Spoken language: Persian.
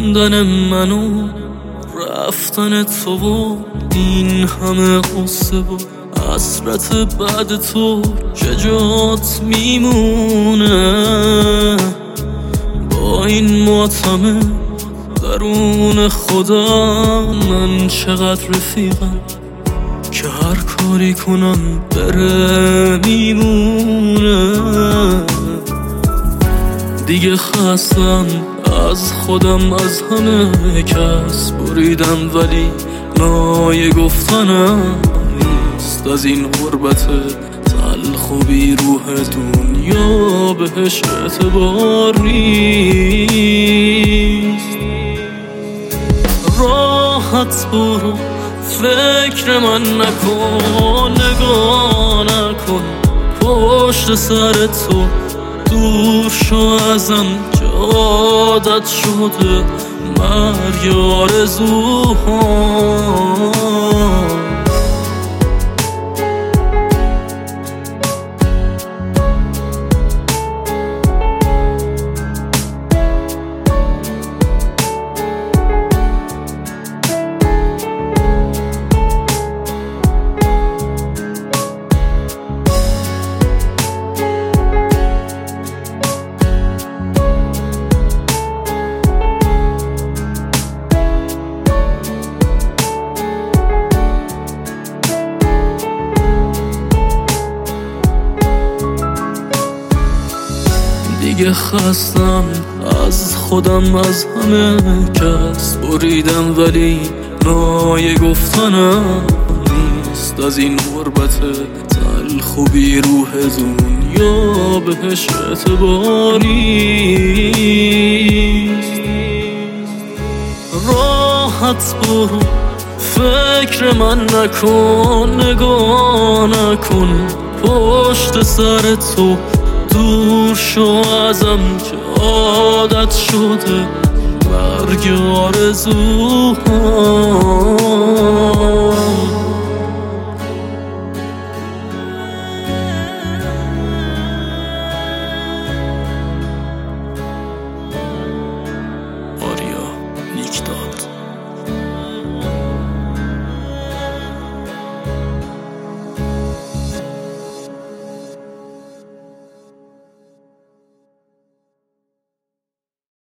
موندن منو رفتن تو و این همه قصه و حسرت بعد تو چه جات میمونه با این ماتمه درون خودم. من چقدر رفیقم که هر کاری کنم بره میمونه. دیگه خستم از خودم، از همه کس بریدم ولی نای گفتنم نیست. از این غربت تلخ و بی روح دنیا بهش اعتبار نیست. راحت برو فکر من نکن، نگاه نکن پشت سر تو، دور شو ازم که عادت شده مرگ آرزوهام. دیگه خستم از خودم، از همه کس بریدم ولی نای گفتنم نیست. از این غربت تلخ و بی روح دنیا بهش اعتباری نیست. راحت برو فکر من نکن، نگاه نکن پشت سر تو، دور شو ازم که عادت شده مرگ آرزوهام.